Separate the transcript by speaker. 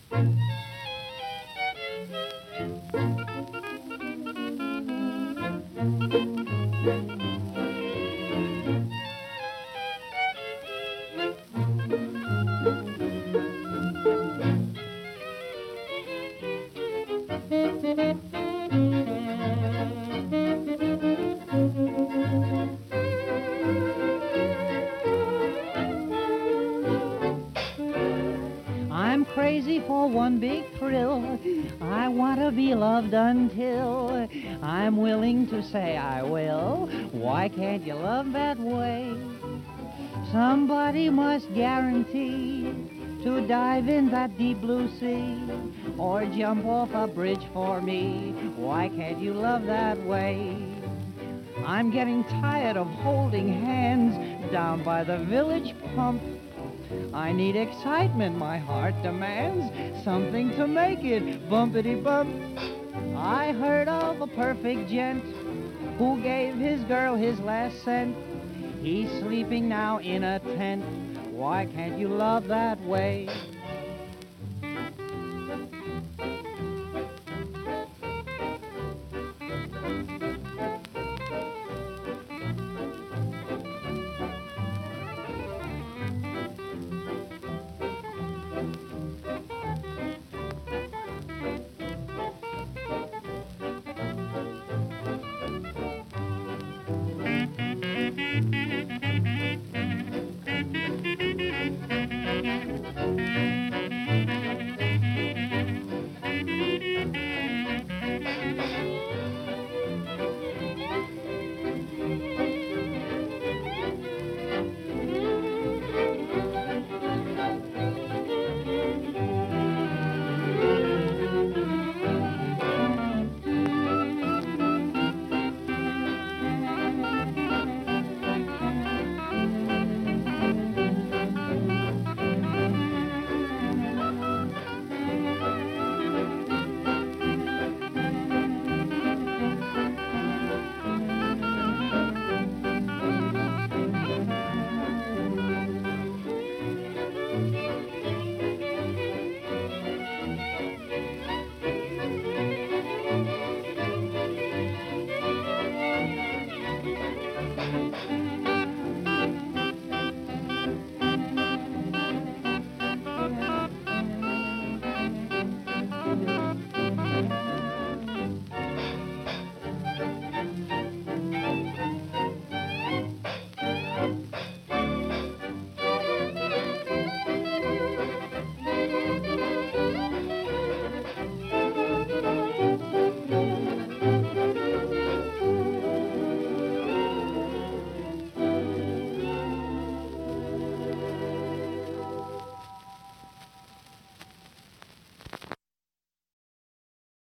Speaker 1: I'm crazy for one big thrill. I want to be loved until I'm willing to say I will. Why can't you love that way? Somebody must guarantee to dive in that deep blue sea or jump off a bridge for me. Why can't you love that way? I'm getting tired of holding hands down by the village pump. I need excitement, my heart demands something to make it bumpity bump. I heard of a perfect gent who gave his girl his last cent. He's sleeping now in a tent. Why can't you love that way?